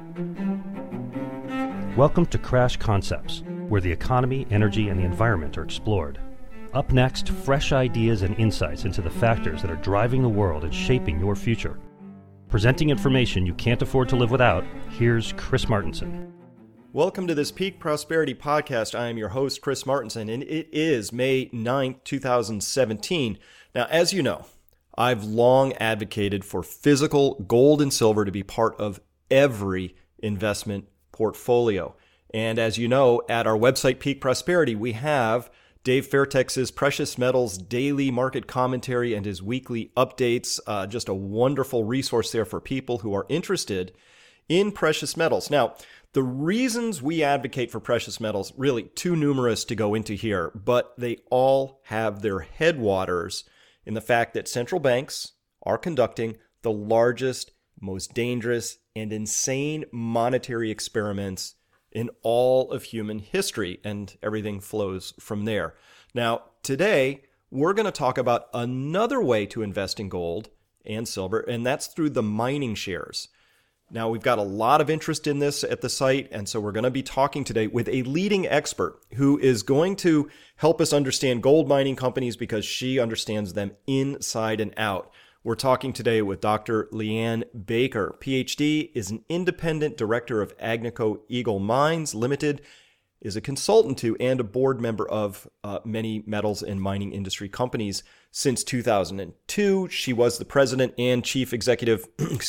Welcome to Crash Concepts, where the economy, energy, and the environment are explored. Up next, fresh ideas and insights into the factors that are driving the world and shaping your future. Presenting information you can't afford to live without, here's Chris Martenson. Welcome to this Peak Prosperity Podcast. I am your host, Chris Martenson, and it is May 9th, 2017. Now, as you know, I've long advocated for physical gold and silver to be part of every investment portfolio. And as you know, at our website, Peak Prosperity, we have Dave Fairtex's Precious Metals daily market commentary and his weekly updates. Just a wonderful resource there for people who are interested in precious metals. Now, the reasons we advocate for precious metals, really too numerous to go into here, but they all have their headwaters in the fact that central banks are conducting the largest, most dangerous, and insane monetary experiments in all of human history, and everything flows from there. Now, today, we're going to talk about another way to invest in gold and silver, and that's through the mining shares. Now, we've got a lot of interest in this at the site, and so we're going to be talking today with a leading expert who is going to help us understand gold mining companies because she understands them inside and out. We're talking today with Dr. Leanne Baker. PhD, is an independent director of Agnico Eagle Mines Limited, is a consultant to and a board member of many metals and mining industry companies since 2002. She was the president and chief executive,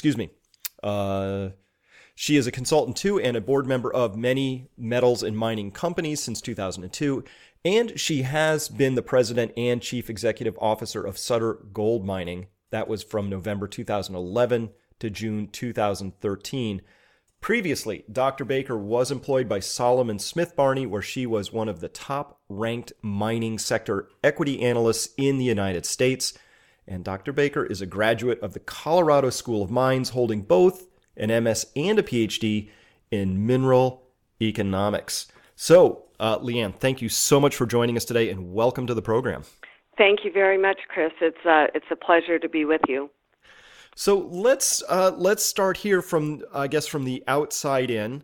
she is a consultant to and a board member of many metals and mining companies since 2002, and she has been the president and chief executive officer of Sutter Gold Mining. That was from November 2011 to June 2013. Previously, Dr. Baker was employed by Solomon Smith Barney, where she was one of the top-ranked mining sector equity analysts in the United States. And Dr. Baker is a graduate of the Colorado School of Mines, holding both an MS and a PhD in mineral economics. So, Leanne, thank you so much for joining us today, and welcome to the program. Thank you very much, Chris. It's a pleasure to be with you. So let's start here from the outside in.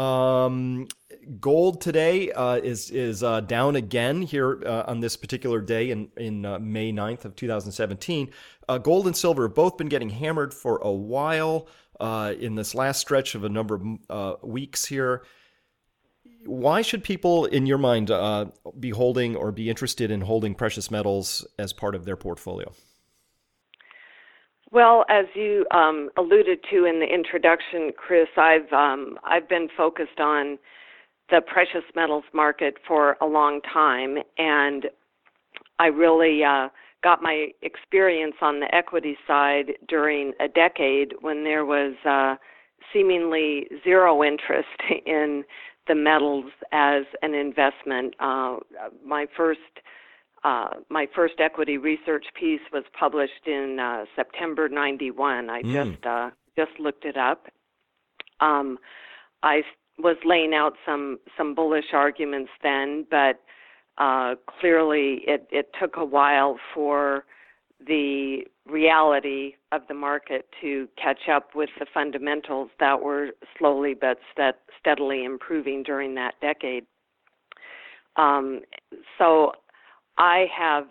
Gold today is down again here on this particular day in May 9th of 2017. Gold and silver have both been getting hammered for a while in this last stretch of a number of weeks here. Why should people, in your mind, be holding or be interested in holding precious metals as part of their portfolio? Well, as you alluded to in the introduction, Chris, I've been focused on the precious metals market for a long time, and I really got my experience on the equity side during a decade when there was seemingly zero interest in the metals as an investment. My first equity research piece was published in September '91. I just looked it up. I was laying out some bullish arguments then, but clearly it took a while for the reality of the market to catch up with the fundamentals that were slowly but steadily improving during that decade. So I have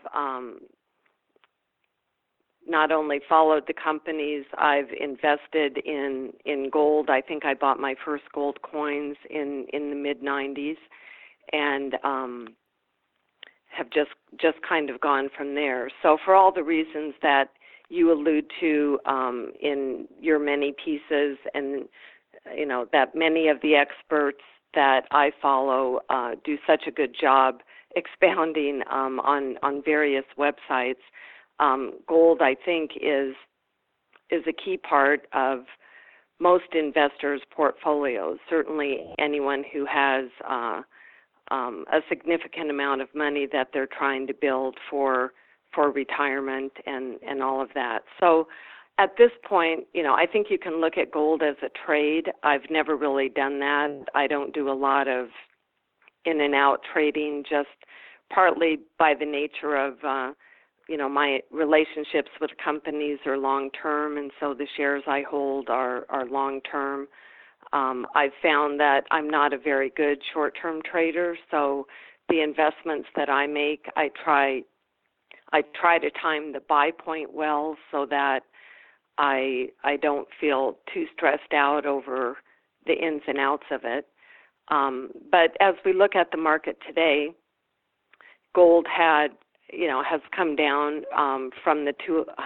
not only followed the companies, I've invested in gold. I think I bought my first gold coins in the mid-'90s, and have just kind of gone from there. So for all the reasons that you allude to in your many pieces, and that many of the experts that I follow do such a good job expounding on various websites, gold, I think, is a key part of most investors' portfolios. Certainly anyone who has a significant amount of money that they're trying to build for retirement and all of that. So at this point, I think you can look at gold as a trade. I've never really done that. I don't do a lot of in and out trading, just partly by the nature of my relationships with companies are long term, and so the shares I hold are long term. I've found that I'm not a very good short-term trader, so the investments that I make, I try to time the buy point well so that I don't feel too stressed out over the ins and outs of it. But as we look at the market today, gold has come down from the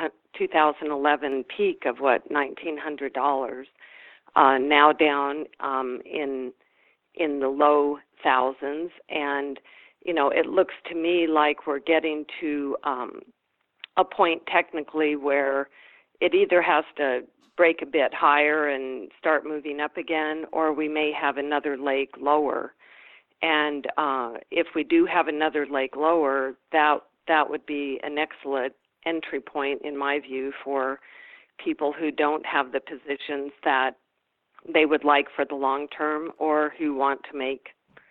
2011 peak of $1,900, now down in the low thousands, and it looks to me like we're getting to a point technically where it either has to break a bit higher and start moving up again, or we may have another leg lower. And if we do have another leg lower, that would be an excellent entry point, in my view, for people who don't have the positions that they would like for the long term, or who want to make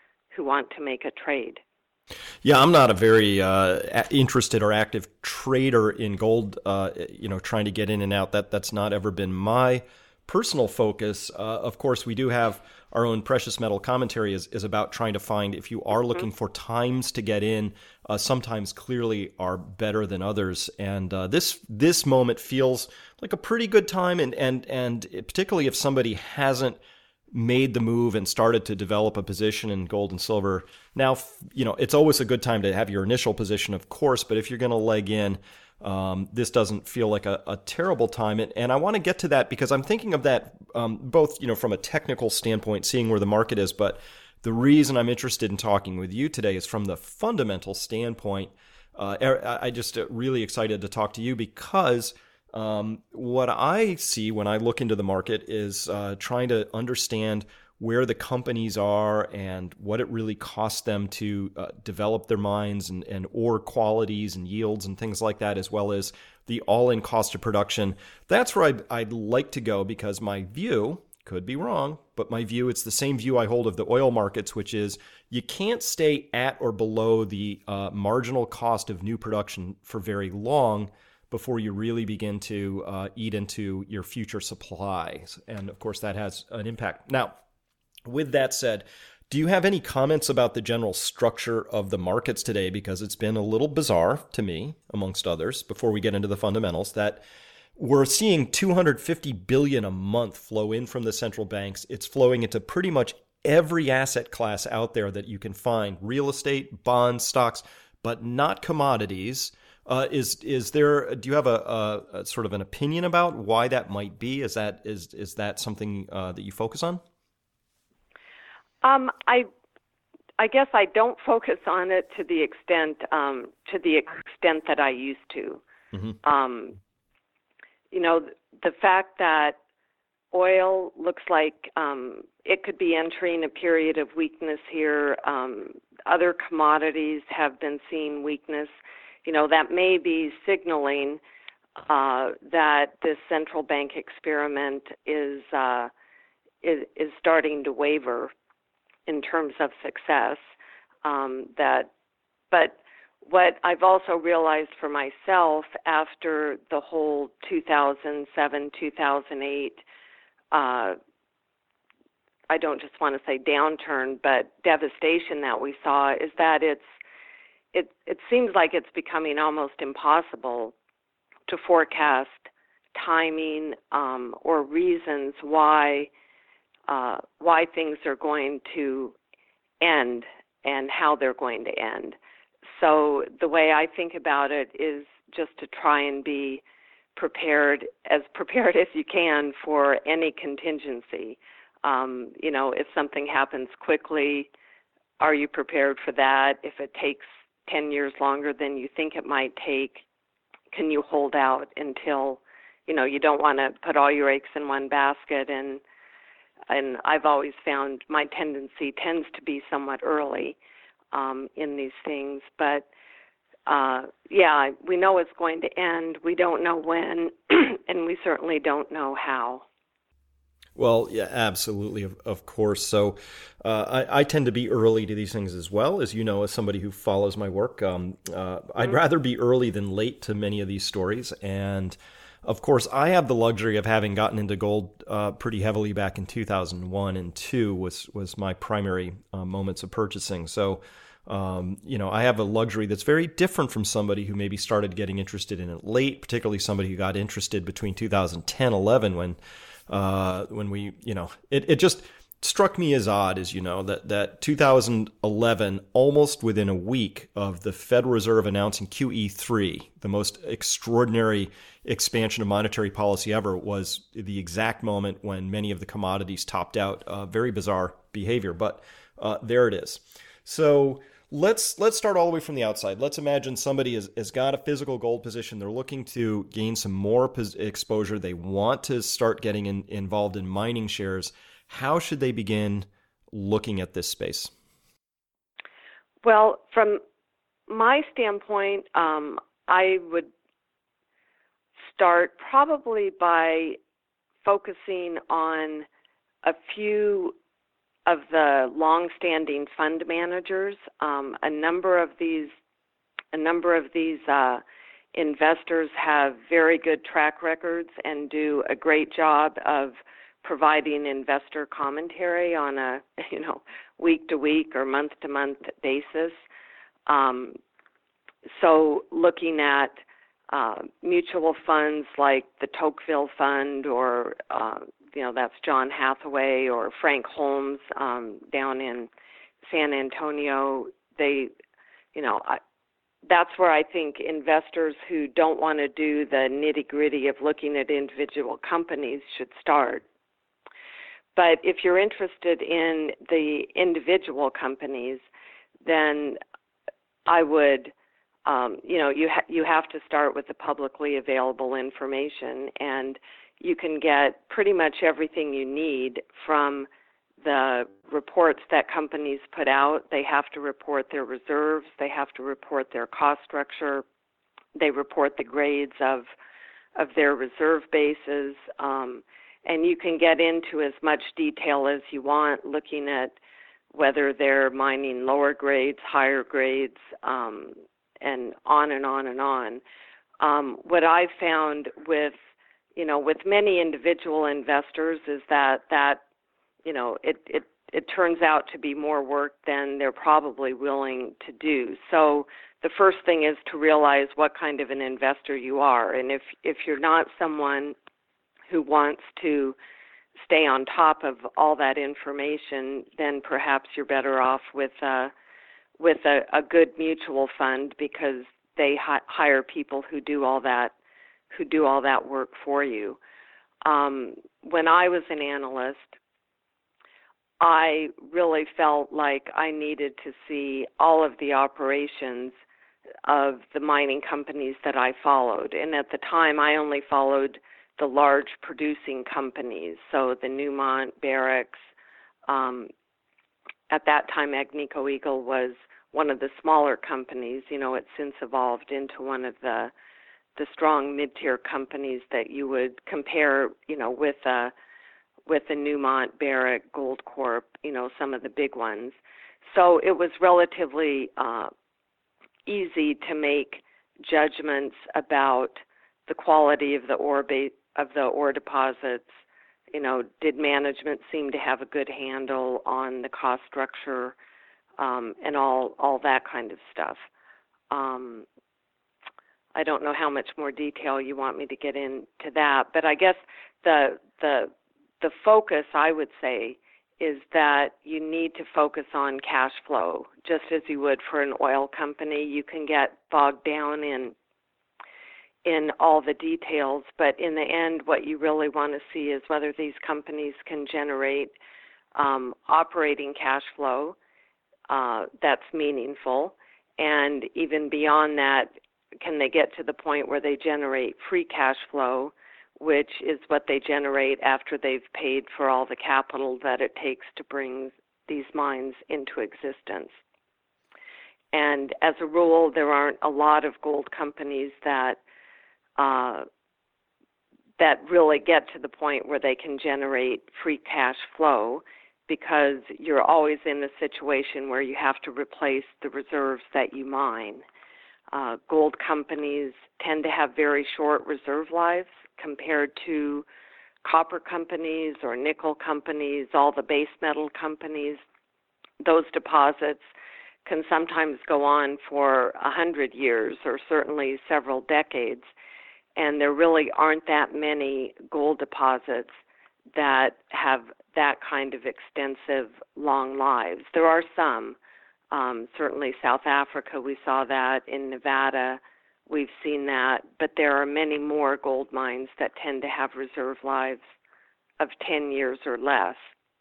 a trade. Yeah, I'm not a very interested or active trader in gold, trying to get in and out. That's not ever been my personal focus. Of course, we do have our own precious metal commentary is about trying to find, if you are looking for times to get in, sometimes clearly are better than others. And this moment feels like a pretty good time, and particularly if somebody hasn't made the move and started to develop a position in gold and silver. Now, it's always a good time to have your initial position, of course, but if you're going to leg in, this doesn't feel like a terrible time. And I want to get to that because I'm thinking of that both, from a technical standpoint, seeing where the market is, but the reason I'm interested in talking with you today is from the fundamental standpoint. I just really excited to talk to you because what I see when I look into the market is trying to understand where the companies are and what it really costs them to develop their mines and ore qualities and yields and things like that, as well as the all-in cost of production. That's where I'd like to go because my view, could be wrong, but my view, it's the same view I hold of the oil markets, which is you can't stay at or below the marginal cost of new production for very long before you really begin to eat into your future supplies. And of course, that has an impact. Now, with that said, do you have any comments about the general structure of the markets today? Because it's been a little bizarre to me, amongst others, before we get into the fundamentals, that we're seeing $250 billion a month flow in from the central banks. It's flowing into pretty much every asset class out there that you can find: real estate, bonds, stocks, but not commodities. Is there? Do you have a sort of an opinion about why that might be? Is that something that you focus on? I guess I don't focus on it to the extent that I used to. Mm-hmm. The fact that oil looks like it could be entering a period of weakness here. Other commodities have been seeing weakness. That may be signaling that this central bank experiment is starting to waver in terms of success. But what I've also realized for myself after the whole 2007, 2008, I don't just want to say downturn, but devastation that we saw, is that it seems like it's becoming almost impossible to forecast timing or reasons why things are going to end and how they're going to end. So the way I think about it is just to try and be prepared as you can for any contingency. If something happens quickly, are you prepared for that? If it takes 10 years longer than you think it might take, can you hold out until, you don't want to put all your eggs in one basket. And I've always found my tendency tends to be somewhat early in these things. But, we know it's going to end. We don't know when, and we certainly don't know how. Well, yeah, absolutely, of course. So I tend to be early to these things as well, as you know, as somebody who follows my work. I'd rather be early than late to many of these stories. And Of course, I have the luxury of having gotten into gold pretty heavily back in 2001 and 2 was my primary moments of purchasing. So, I have a luxury that's very different from somebody who maybe started getting interested in it late, particularly somebody who got interested between 2010, 11 when we, it just struck me as odd, as you know, that 2011, almost within a week of the Federal Reserve announcing QE3, the most extraordinary expansion of monetary policy ever, was the exact moment when many of the commodities topped out. Very bizarre behavior, but there it is. So let's start all the way from the outside. Let's imagine somebody has got a physical gold position. They're looking to gain some more exposure. They want to start getting involved in mining shares. How should they begin looking at this space? Well, from my standpoint, I would start probably by focusing on a few of the long-standing fund managers. A number of these investors have very good track records and do a great job of providing investor commentary on a week-to-week or month-to-month basis. So looking at mutual funds like the Tocqueville Fund, or that's John Hathaway or Frank Holmes down in San Antonio. That's where I think investors who don't want to do the nitty-gritty of looking at individual companies should start. But if you're interested in the individual companies, then I would, you have to start with the publicly available information, and you can get pretty much everything you need from the reports that companies put out. They have to report their reserves. They have to report their cost structure. They report the grades of their reserve bases. And you can get into as much detail as you want, looking at whether they're mining lower grades, higher grades, and on and on and on. What I've found with many individual investors is that it turns out to be more work than they're probably willing to do. So the first thing is to realize what kind of an investor you are. And if you're not someone who wants to stay on top of all that information, then perhaps you're better off with a good mutual fund, because they hire people who do all that work for you. When I was an analyst, I really felt like I needed to see all of the operations of the mining companies that I followed. And at the time, I only followed the large producing companies, so the Newmont, Barricks. At that time, Agnico Eagle was one of the smaller companies. It's since evolved into one of the strong mid-tier companies that you would compare, with a Newmont, Barrick, Goldcorp, some of the big ones. So it was relatively easy to make judgments about the quality of the ore deposits. Did management seem to have a good handle on the cost structure, and all that kind of stuff. I don't know how much more detail you want me to get into that, but I guess the focus, I would say, is that you need to focus on cash flow, just as you would for an oil company. You can get bogged down in all the details, but in the end, what you really want to see is whether these companies can generate operating cash flow that's meaningful, and even beyond that, can they get to the point where they generate free cash flow, which is what they generate after they've paid for all the capital that it takes to bring these mines into existence. And as a rule, there aren't a lot of gold companies that really get to the point where they can generate free cash flow, because you're always in a situation where you have to replace the reserves that you mine. Gold companies tend to have very short reserve lives compared to copper companies or nickel companies, all the base metal companies. Those deposits can sometimes go on for 100 years or certainly several decades, and there really aren't that many gold deposits that have that kind of extensive long lives. There are some. Certainly South Africa, we saw that. In Nevada, we've seen that. But there are many more gold mines that tend to have reserve lives of 10 years or less.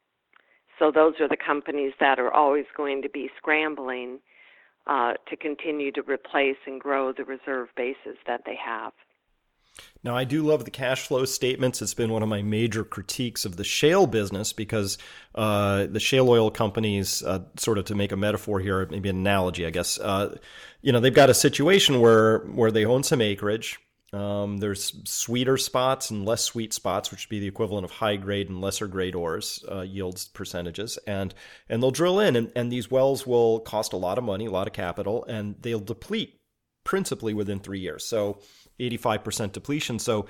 So those are the companies that are always going to be scrambling to continue to replace and grow the reserve bases that they have. Now, I do love the cash flow statements. It's been one of my major critiques of the shale business because the shale oil companies, sort of to make a metaphor here, maybe an analogy, I guess, they've got a situation where they own some acreage. There's sweeter spots and less sweet spots, which would be the equivalent of high grade and lesser grade ores, yields percentages. And they'll drill in, and these wells will cost a lot of money, a lot of capital, and they'll deplete principally within 3 years. So 85% depletion. So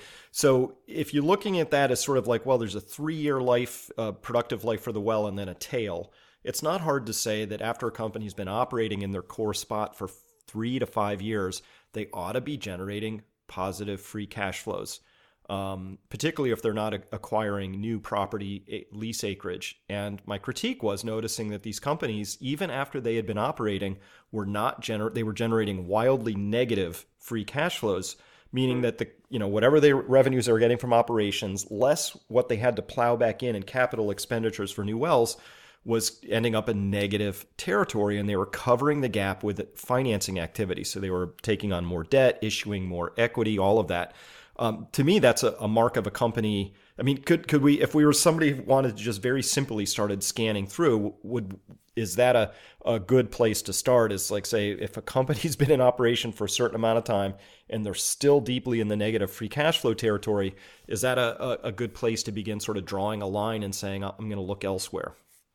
if you're looking at that as sort of like, well, there's a 3-year life, productive life for the well, and then a tail, it's not hard to say that after a company's been operating in their core spot for 3 to 5 years, they ought to be generating positive free cash flows, particularly if they're not acquiring new property lease acreage. And my critique was noticing that these companies, even after they had been operating, were they were generating wildly negative free cash flows, meaning that whatever their revenues they were getting from operations, less what they had to plow back in capital expenditures for new wells, was ending up in negative territory, and they were covering the gap with financing activity. So they were taking on more debt, issuing more equity, all of that. To me, that's a mark of a company. I mean, could we, if we were somebody who wanted to just very simply started scanning through, is that a good place to start? Is like, say, if a company's been in operation for a certain amount of time and they're still deeply in the negative free cash flow territory, is that a good place to begin sort of drawing a line and saying, I'm going to look elsewhere?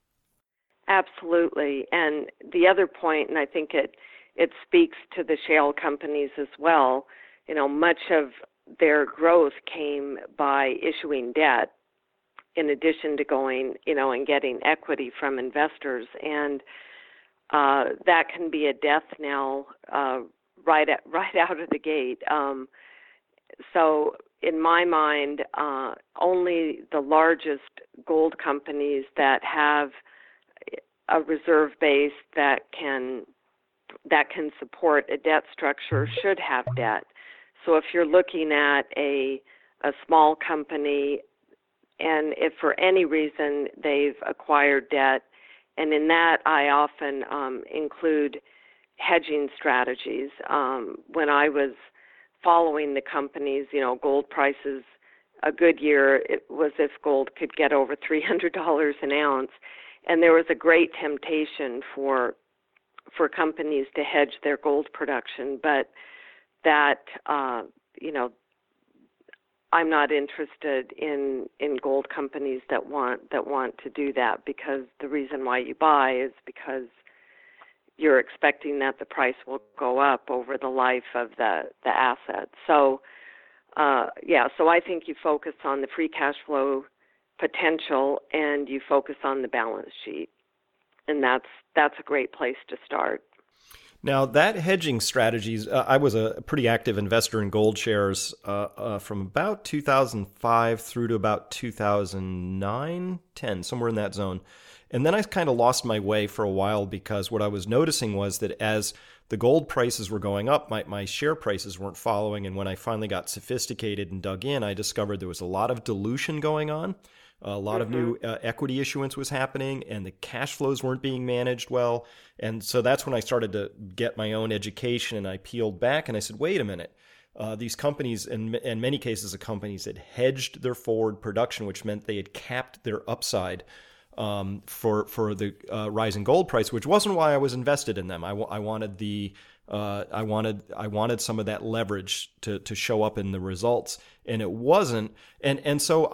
Absolutely. And the other point, and I think it speaks to the shale companies as well, much of their growth came by issuing debt in addition to going, and getting equity from investors. And that can be a death knell right out of the gate. So in my mind, only the largest gold companies that have a reserve base that can support a debt structure should have debt. So if you're looking at a small company, and if for any reason they've acquired debt, and in that I often include hedging strategies. When I was following the companies, gold prices, a good year, it was if gold could get over $300 an ounce. And there was a great temptation for companies to hedge their gold production, but that I'm not interested in gold companies that want to do that, because the reason why you buy is because you're expecting that the price will go up over the life of the asset. So so I think you focus on the free cash flow potential and you focus on the balance sheet, and that's a great place to start. Now, that hedging strategies, I was a pretty active investor in gold shares from about 2005 through to about 2009, 10, somewhere in that zone. And then I kind of lost my way for a while, because what I was noticing was that as the gold prices were going up, my share prices weren't following. And when I finally got sophisticated and dug in, I discovered there was a lot of dilution going on. A lot of new equity issuance was happening, and the cash flows weren't being managed well. And so that's when I started to get my own education, and I peeled back and I said, wait a minute. These companies, in many cases, the companies had hedged their forward production, which meant they had capped their upside for the rising gold price, which wasn't why I was invested in them. I wanted I wanted some of that leverage to show up in the results, and it wasn't. And so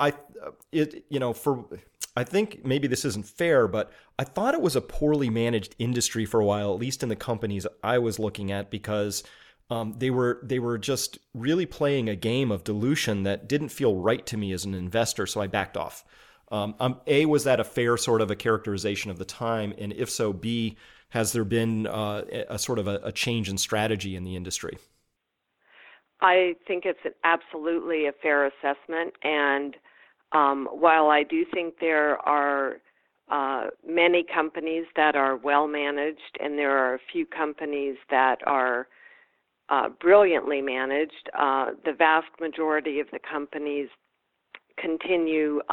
I think maybe this isn't fair, but I thought it was a poorly managed industry for a while, at least in the companies I was looking at, because They were just really playing a game of dilution that didn't feel right to me as an investor, so I backed off. A, was that a fair sort of a characterization of the time? And if so, B, has there been a sort of a change in strategy in the industry? I think it's absolutely a fair assessment. And while I do think there are many companies that are well managed, and there are a few companies that are brilliantly managed, the vast majority of the companies continue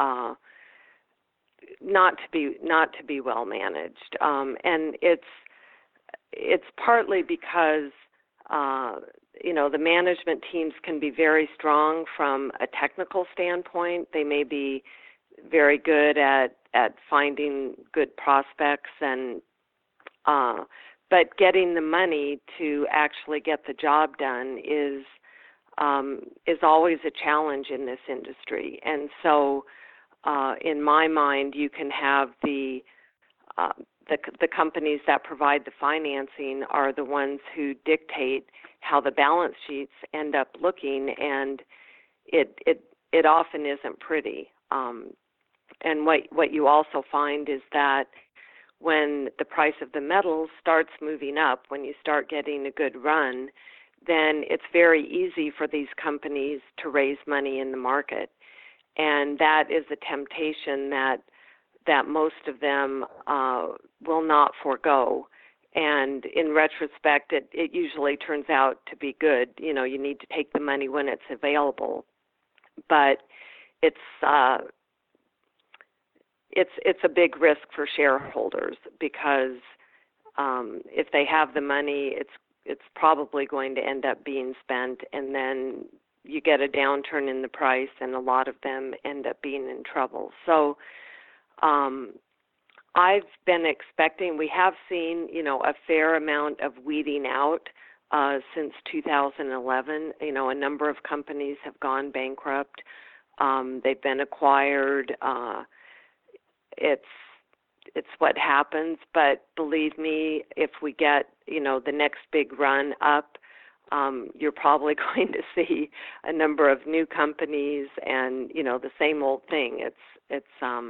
not to be well managed, and it's partly because the management teams can be very strong from a technical standpoint. They may be very good at finding good prospects, and but getting the money to actually get the job done is always a challenge in this industry. And so, in my mind, you can have the companies that provide the financing are the ones who dictate how the balance sheets end up looking, and it often isn't pretty. And what you also find is that when the price of the metals starts moving up, when you start getting a good run, then it's very easy for these companies to raise money in the market. And that is a temptation that most of them will not forego. And in retrospect, it usually turns out to be good. You need to take the money when it's available. But it's a big risk for shareholders, because if they have the money, it's probably going to end up being spent, and then you get a downturn in the price, and a lot of them end up being in trouble. So I've been expecting, we have seen, a fair amount of weeding out since 2011. A number of companies have gone bankrupt. They've been acquired. It's what happens, but believe me, if we get, the next big run up, you're probably going to see a number of new companies, and, the same old thing. It's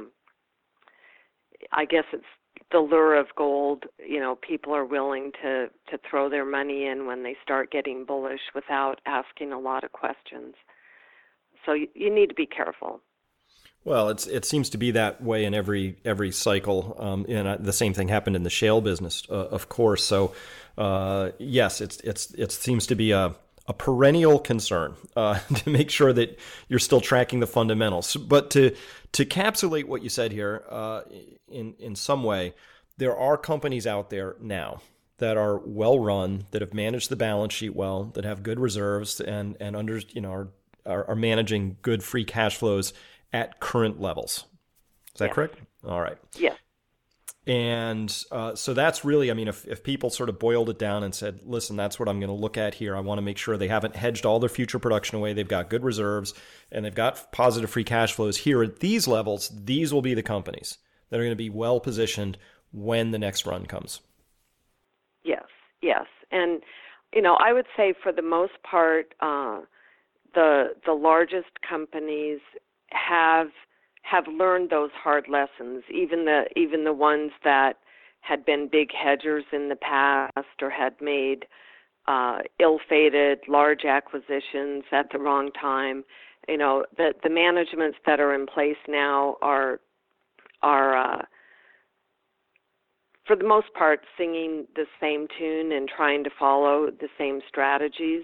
I guess it's the lure of gold. People are willing to throw their money in when they start getting bullish without asking a lot of questions. So you need to be careful. Well, it seems to be that way in every cycle, and the same thing happened in the shale business, of course. So, yes, it seems to be a perennial concern to make sure that you're still tracking the fundamentals. But to capsulate what you said here, in some way, there are companies out there now that are well run, that have managed the balance sheet well, that have good reserves, and are managing good free cash flows at current levels. Is that correct? All right. Yeah. And so that's really, if people sort of boiled it down and said, listen, that's what I'm going to look at here. I want to make sure they haven't hedged all their future production away. They've got good reserves, and they've got positive free cash flows here at these levels. These will be the companies that are going to be well positioned when the next run comes. Yes. And, I would say for the most part, the largest companies have learned those hard lessons, even the ones that had been big hedgers in the past, or had made ill-fated large acquisitions at the wrong time. The managements that are in place now are for the most part singing the same tune and trying to follow the same strategies.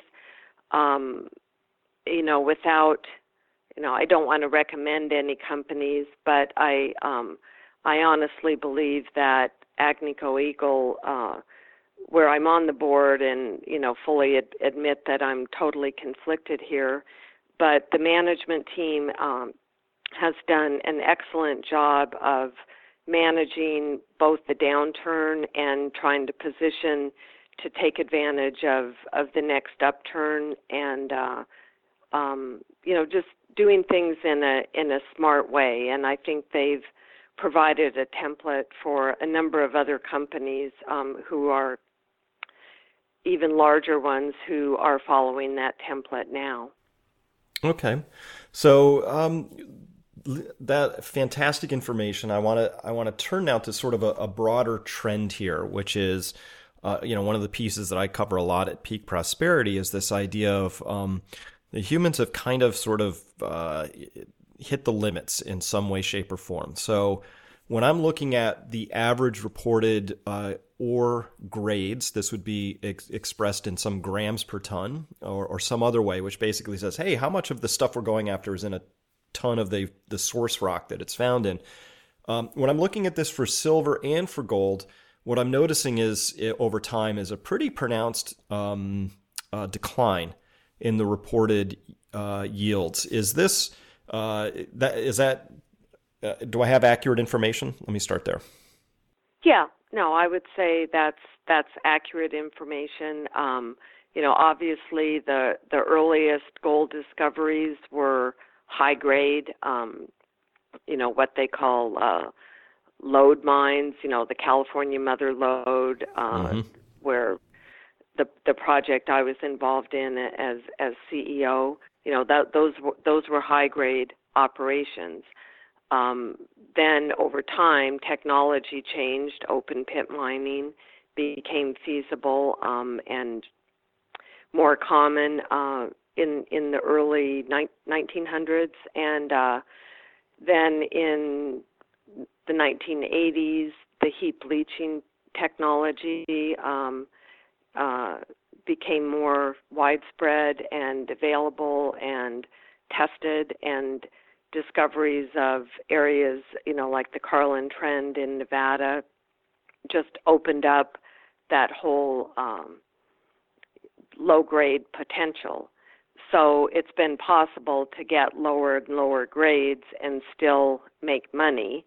Without I don't want to recommend any companies, but I honestly believe that Agnico Eagle, where I'm on the board, and fully admit that I'm totally conflicted here, but the management team has done an excellent job of managing both the downturn and trying to position to take advantage of the next upturn, and just doing things in a smart way. And I think they've provided a template for a number of other companies who are, even larger ones who are following that template now. Okay, so that fantastic information. I want to turn now to sort of a broader trend here, which is, one of the pieces that I cover a lot at Peak Prosperity is this idea of the humans have kind of sort of hit the limits in some way, shape, or form. So when I'm looking at the average reported ore grades, this would be expressed in some grams per ton or some other way, which basically says, hey, how much of the stuff we're going after is in a ton of the source rock that it's found in. When I'm looking at this for silver and for gold, what I'm noticing is over time is a pretty pronounced decline in the reported yields. Is this do I have accurate information? Let me start there. Yeah, no, I would say that's accurate information. Obviously the earliest gold discoveries were high grade, what they call lode mines, the California Mother Lode, where the project I was involved in as CEO, those were high grade operations. Then over time, technology changed. Open pit mining became feasible and more common in the early 1900s, and then in the 1980s, the heap leaching technology became more widespread and available and tested, and discoveries of areas, like the Carlin Trend in Nevada just opened up that whole low-grade potential. So it's been possible to get lower and lower grades and still make money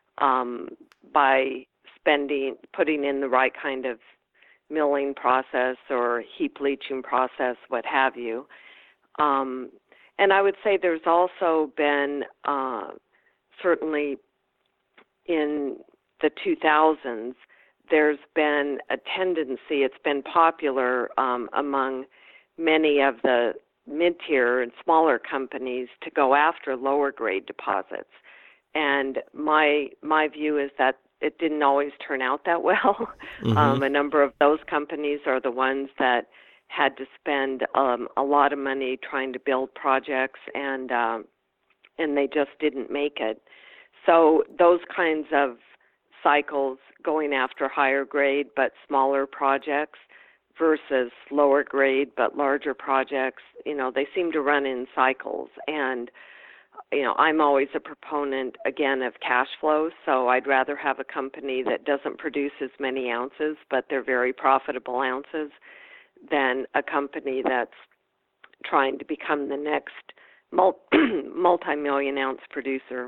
by putting in the right kind of milling process or heap leaching process, what have you. And I would say there's also been, certainly in the 2000s, there's been a tendency, it's been popular among many of the mid-tier and smaller companies to go after lower grade deposits. And my view is that it didn't always turn out that well. A number of those companies are the ones that had to spend a lot of money trying to build projects, and they just didn't make it. So those kinds of cycles, going after higher grade but smaller projects versus lower grade but larger projects, they seem to run in cycles. And I'm always a proponent, again, of cash flow, so I'd rather have a company that doesn't produce as many ounces, but they're very profitable ounces, than a company that's trying to become the next multi-million ounce producer.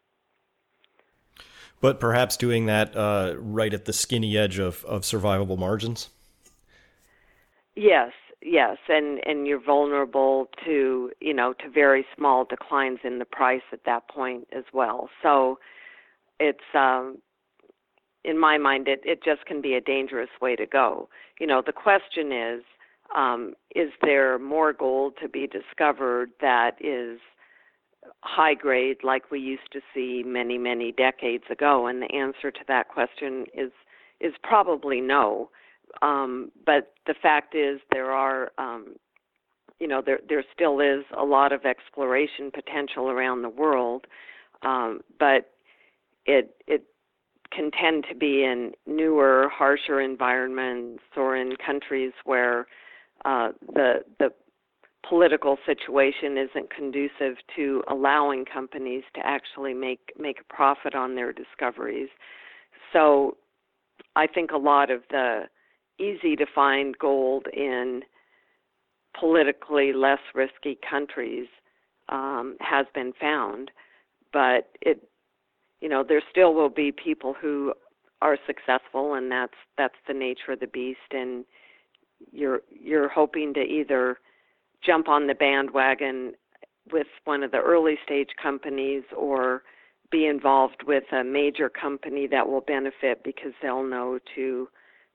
But perhaps doing that right at the skinny edge of survivable margins? Yes, and you're vulnerable to, to very small declines in the price at that point as well. So it's, in my mind, it just can be a dangerous way to go. The question is there more gold to be discovered that is high grade like we used to see many, many decades ago? And the answer to that question is probably no. But the fact is there are, there still is a lot of exploration potential around the world, but it can tend to be in newer, harsher environments or in countries where the political situation isn't conducive to allowing companies to actually make a profit on their discoveries. So I think a lot of the easy to find gold in politically less risky countries has been found, but there still will be people who are successful, and that's the nature of the beast. And you're hoping to either jump on the bandwagon with one of the early stage companies or be involved with a major company that will benefit because they'll know to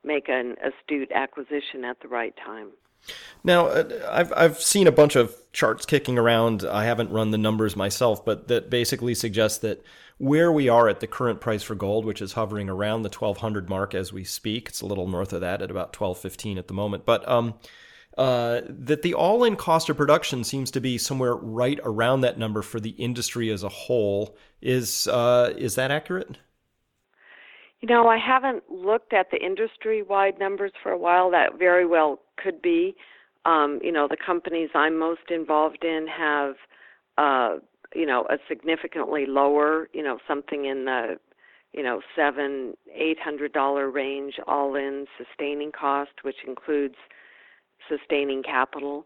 make an astute acquisition at the right time. Now, I've seen a bunch of charts kicking around. I haven't run the numbers myself, but that basically suggests that where we are at the current price for gold, which is hovering around the 1,200 mark as we speak, it's a little north of that at about 1,215 at the moment, but that the all-in cost of production seems to be somewhere right around that number for the industry as a whole. Is that accurate? I haven't looked at the industry-wide numbers for a while. That very well could be. The companies I'm most involved in have, a significantly lower, something in the, $700-800 range all-in sustaining cost, which includes sustaining capital.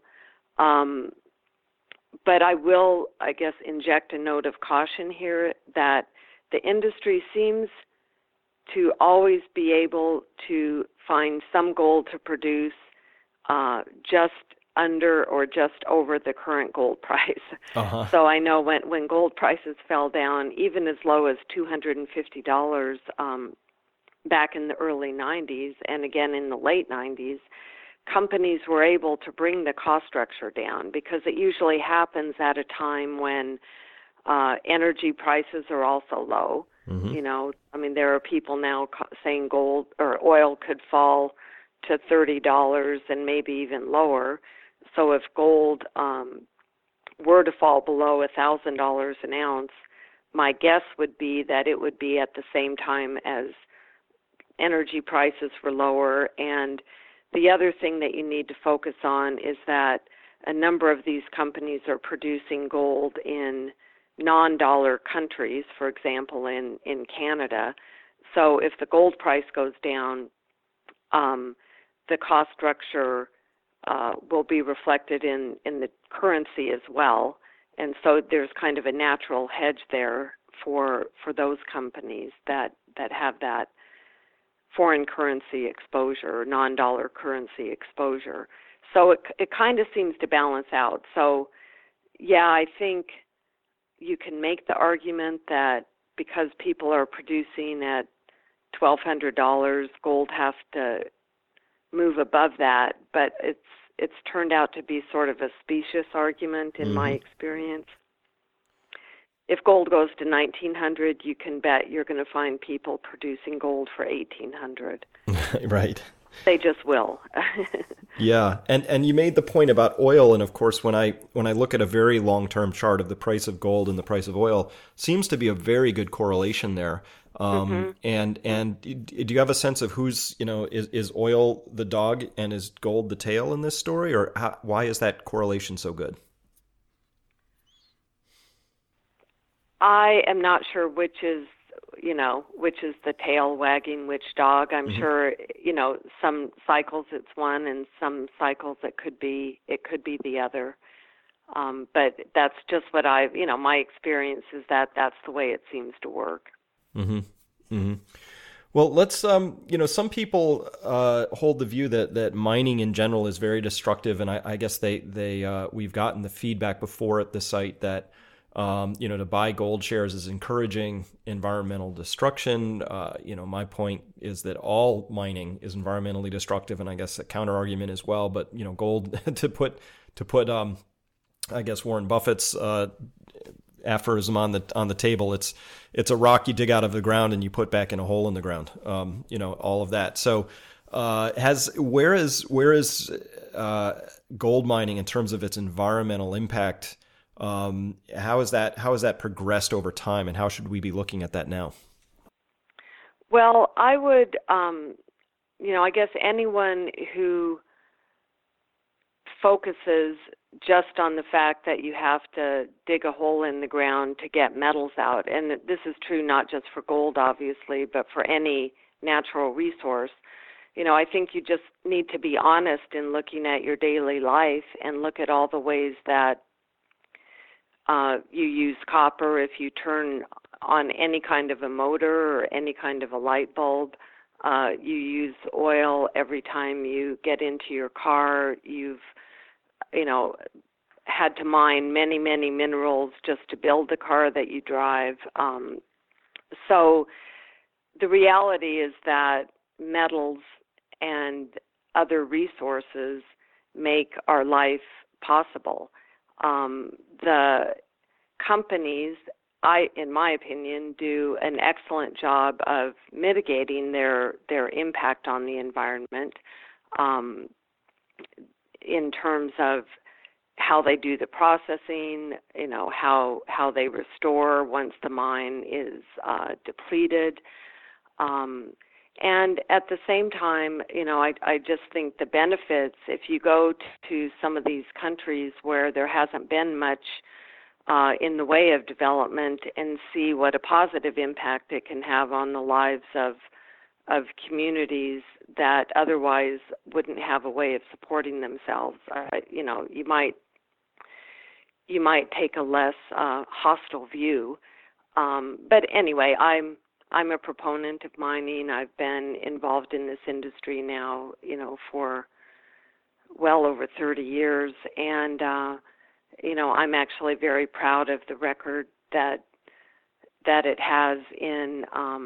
But I will, I guess, inject a note of caution here that the industry seems to always be able to find some gold to produce just under or just over the current gold price. Uh-huh. So I know when gold prices fell down, even as low as $250 back in the early 90s and again in the late 90s, companies were able to bring the cost structure down because it usually happens at a time when energy prices are also low. Mm-hmm. There are people now saying gold or oil could fall to $30 and maybe even lower. So if gold were to fall below $1,000 an ounce, my guess would be that it would be at the same time as energy prices were lower. And the other thing that you need to focus on is that a number of these companies are producing gold in non-dollar countries, for example, in Canada. So if the gold price goes down, the cost structure will be reflected in the currency as well. And so there's kind of a natural hedge there for those companies that have that foreign currency exposure, non-dollar currency exposure. So it kind of seems to balance out. So, yeah, I think you can make the argument that because people are producing at $1,200, gold has to move above that, but it's turned out to be sort of a specious argument in my experience. If gold goes to $1,900, you can bet you're going to find people producing gold for $1,800. Right. They just will. Yeah, and you made the point about oil, and of course, when I look at a very long-term chart of the price of gold and the price of oil, seems to be a very good correlation there. And do you have a sense of who's, is oil the dog and is gold the tail in this story, or why is that correlation so good? I am not sure which is the tail wagging which dog. I'm sure, some cycles it's one and some cycles it could be the other. But that's just what my experience is that that's the way it seems to work. Mm-hmm. Mm-hmm. Well, let's, some people hold the view that mining in general is very destructive. And I guess we've gotten the feedback before at the site that, to buy gold shares is encouraging environmental destruction. My point is that all mining is environmentally destructive, and I guess a counter argument as well. But gold to put I guess Warren Buffett's aphorism on the table. It's a rock you dig out of the ground and you put back in a hole in the ground. All of that. So where is gold mining in terms of its environmental impact? How has that progressed over time, and how should we be looking at that now? Well, I would, I guess anyone who focuses just on the fact that you have to dig a hole in the ground to get metals out, and this is true not just for gold, obviously, but for any natural resource. I think you just need to be honest in looking at your daily life and look at all the ways that you use copper if you turn on any kind of a motor or any kind of a light bulb. You use oil every time you get into your car. You've, had to mine many, many minerals just to build the car that you drive. So the reality is that metals and other resources make our life possible. The companies, in my opinion, do an excellent job of mitigating their impact on the environment in terms of how they do the processing, how they restore once the mine is depleted. And at the same time, I just think the benefits, if you go to some of these countries where there hasn't been much in the way of development and see what a positive impact it can have on the lives of communities that otherwise wouldn't have a way of supporting themselves. You might take a less hostile view. But anyway, I'm a proponent of mining. I've been involved in this industry now, for well over 30 years, and I'm actually very proud of the record that it has in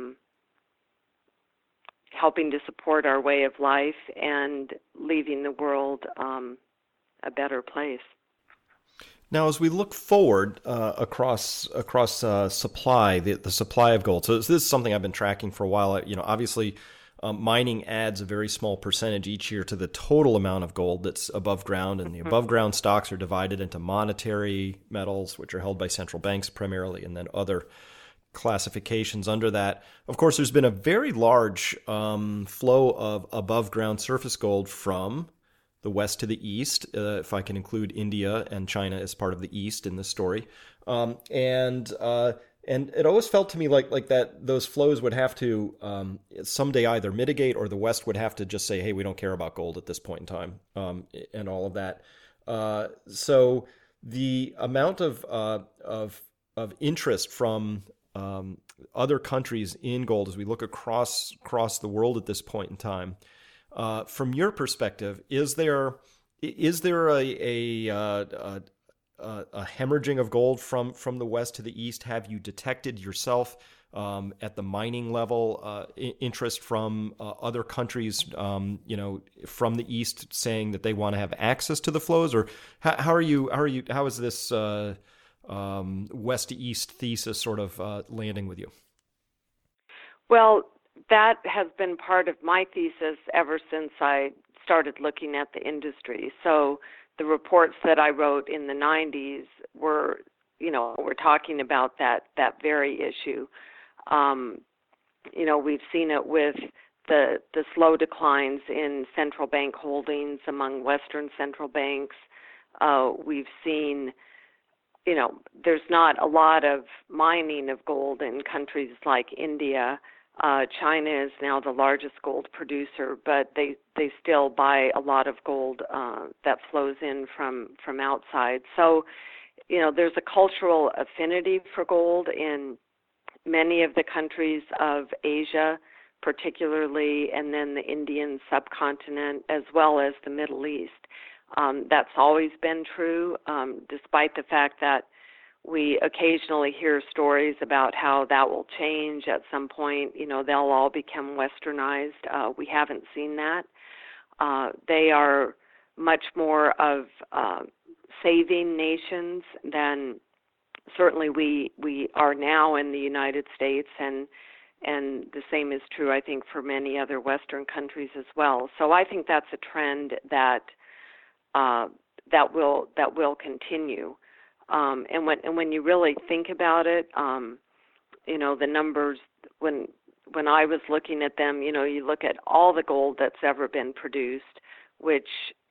helping to support our way of life and leaving the world a better place. Now, as we look forward across supply, the supply of gold, so this is something I've been tracking for a while. Obviously, mining adds a very small percentage each year to the total amount of gold that's above ground, and the above ground stocks are divided into monetary metals, which are held by central banks primarily, and then other classifications under that. Of course, there's been a very large flow of above ground surface gold from the west to the east, if I can include India and China as part of the east in this story. And it always felt to me like that those flows would have to someday either mitigate, or the West would have to just say, hey, we don't care about gold at this point in time, and all of that. So the amount of interest from other countries in gold as we look across the world at this point in time, from your perspective, is there a hemorrhaging of gold from the west to the east? Have you detected yourself at the mining level interest from other countries, from the east saying that they want to have access to the flows, or how is this west to east thesis sort of landing with you? Well, that has been part of my thesis ever since I started looking at the industry. So the reports that I wrote in the 90s were talking about that very issue. We've seen it with the slow declines in central bank holdings among Western central banks. We've seen, there's not a lot of mining of gold in countries like India. China is now the largest gold producer, but they still buy a lot of gold that flows in from outside. So, there's a cultural affinity for gold in many of the countries of Asia, particularly, and then the Indian subcontinent, as well as the Middle East. That's always been true, despite the fact that we occasionally hear stories about how that will change at some point. They'll all become westernized. We haven't seen that. They are much more of saving nations than certainly we are now in the United States, and the same is true, I think, for many other Western countries as well. So I think that's a trend that will continue. And when you really think about it, the numbers, when I was looking at them, you look at all the gold that's ever been produced, which,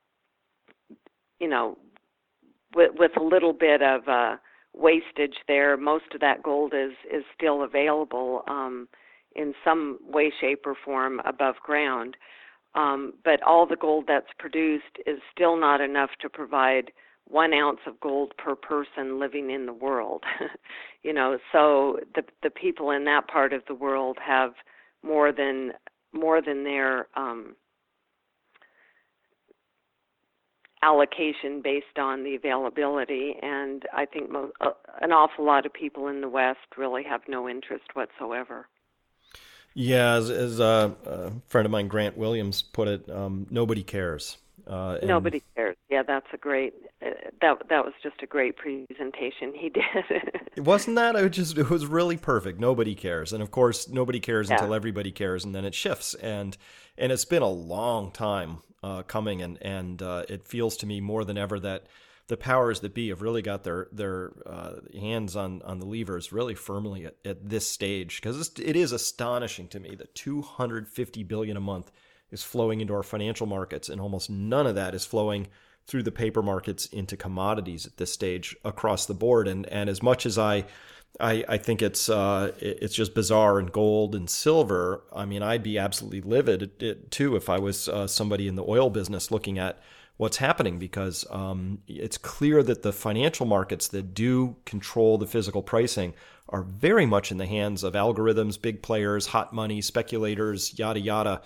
with a little bit of wastage there, most of that gold is still available in some way, shape, or form above ground. But all the gold that's produced is still not enough to provide 1 ounce of gold per person living in the world. So the people in that part of the world have more than their allocation based on the availability, and I think an awful lot of people in the West really have no interest whatsoever. Yeah, as a friend of mine, Grant Williams, put it, nobody cares. Nobody cares. Yeah, that's a great. That was just a great presentation he did. Wasn't that? It was really perfect. Nobody cares, and of course, nobody cares Yeah. until everybody cares, and then it shifts. And it's been a long time coming, and it feels to me more than ever that the powers that be have really got their hands on the levers really firmly at this stage, because it is astonishing to me that $250 billion a month is flowing into our financial markets, and almost none of that is flowing through the paper markets into commodities at this stage across the board. And as much as I think it's just bizarre in gold and silver, I mean, I'd be absolutely livid too if I was somebody in the oil business looking at what's happening, because it's clear that the financial markets that do control the physical pricing are very much in the hands of algorithms, big players, hot money, speculators, yada, yada.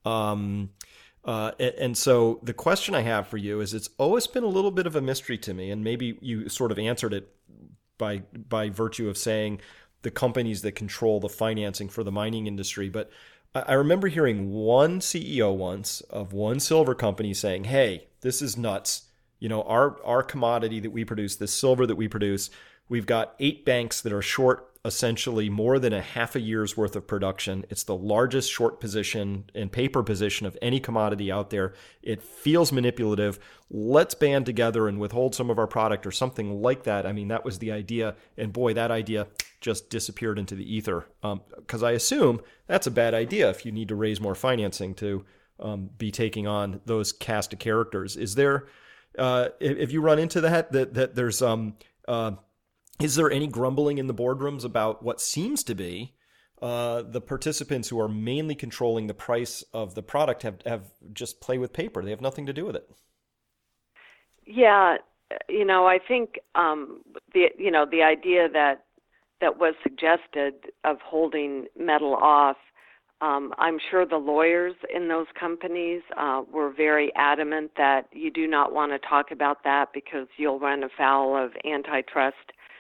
And so the question I have for you is, it's always been a little bit of a mystery to me, and maybe you sort of answered it by virtue of saying the companies that control the financing for the mining industry. But I remember hearing one CEO once of one silver company saying, "Hey, this is nuts. You know, our commodity that we produce, this silver that we produce, we've got 8 banks that are short essentially more than a half a year's worth of production. It's the largest short position and paper position of any commodity out there. It feels manipulative. Let's band together and withhold some of our product," or something like that. I mean, that was the idea. And boy, that idea just disappeared into the ether. Because I assume that's a bad idea if you need to raise more financing to be taking on those cast of characters. Is there, if you run into that there's is there any grumbling in the boardrooms about what seems to be the participants who are mainly controlling the price of the product have just play with paper? They have nothing to do with it. Yeah, I think the idea that was suggested of holding metal off. I'm sure the lawyers in those companies were very adamant that you do not want to talk about that because you'll run afoul of antitrust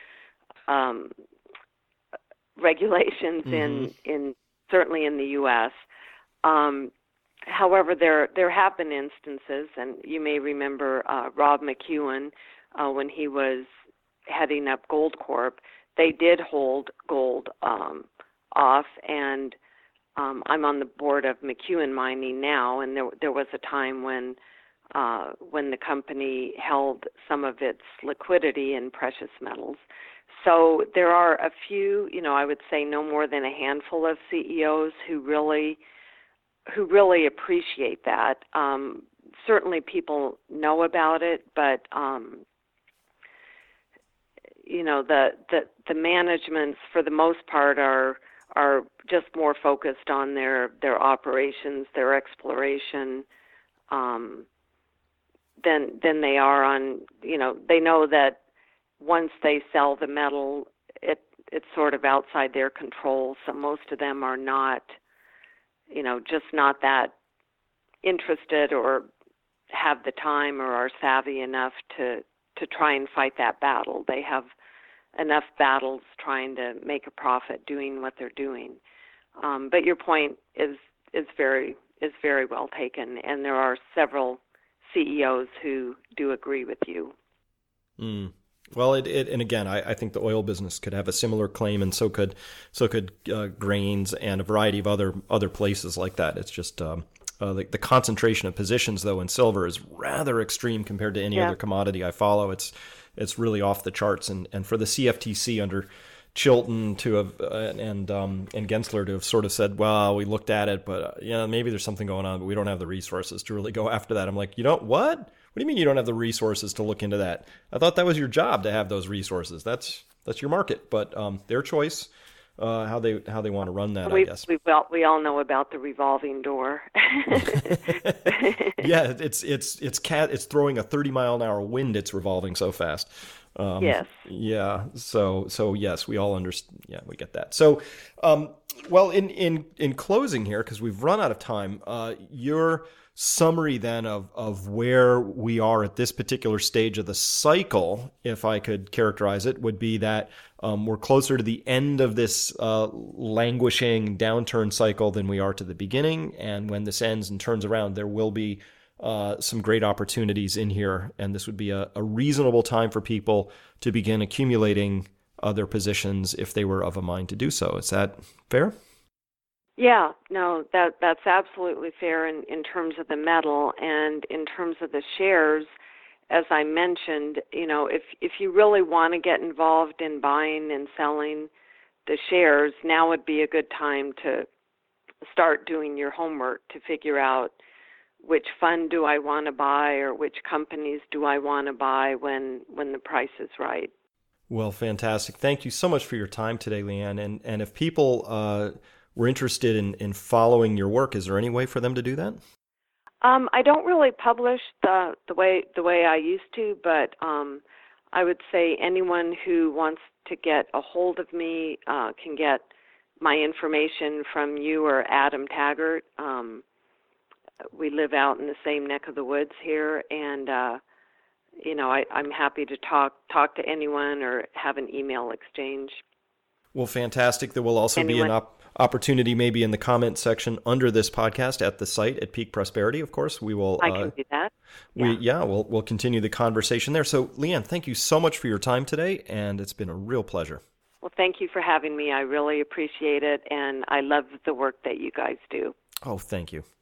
regulations in certainly in the U.S. However, there have been instances, and you may remember Rob McEwen when he was heading up Goldcorp. They did hold gold off, and I'm on the board of McEwen Mining now, and there was a time when the company held some of its liquidity in precious metals. So there are a few, I would say no more than a handful of CEOs who really appreciate that. Certainly people know about it, but the managements for the most part are just more focused on their operations, their exploration, than they are on, they know that once they sell the metal, it's sort of outside their control. So most of them are not, just not that interested or have the time or are savvy enough to try and fight that battle. They have enough battles trying to make a profit doing what they're doing. But your point is very well taken, and there are several CEOs who do agree with you. Well, and again, I think the oil business could have a similar claim, and so could grains and a variety of other places like that. It's just the concentration of positions, though, in silver is rather extreme compared to any other commodity I follow. It's really off the charts, and for the CFTC under Chilton to have and Gensler to have sort of said, well, we looked at it, but maybe there's something going on, but we don't have the resources to really go after that. I'm like, what? What do you mean you don't have the resources to look into that? I thought that was your job to have those resources. That's your market, but their choice, how they want to run that, I guess. We all know about the revolving door. Yeah, it's throwing a 30-mile-an-hour wind. It's revolving so fast. Yes. Yeah. So yes, we all understand. Yeah, we get that. So, well, in closing here, because we've run out of time, your summary then of where we are at this particular stage of the cycle, if I could characterize it, would be that we're closer to the end of this languishing downturn cycle than we are to the beginning. And when this ends and turns around, there will be some great opportunities in here, and this would be a reasonable time for people to begin accumulating their positions if they were of a mind to do so. Is that fair? Yeah, no, that's absolutely fair in terms of the metal, and in terms of the shares. As I mentioned, if you really want to get involved in buying and selling the shares, now would be a good time to start doing your homework to figure out which fund do I want to buy, or which companies do I want to buy when the price is right. Well, fantastic. Thank you so much for your time today, Leanne. And if people were interested in following your work, is there any way for them to do that? I don't really publish the way I used to, but I would say anyone who wants to get a hold of me can get my information from you or Adam Taggart. We live out in the same neck of the woods here, and I'm happy to talk to anyone or have an email exchange. Well, fantastic. There will also be an opportunity maybe in the comment section under this podcast at the site at Peak Prosperity. Of course, we will. I can do that. We'll continue the conversation there. So, Leanne, thank you so much for your time today, and it's been a real pleasure. Well, thank you for having me. I really appreciate it, and I love the work that you guys do. Oh, thank you.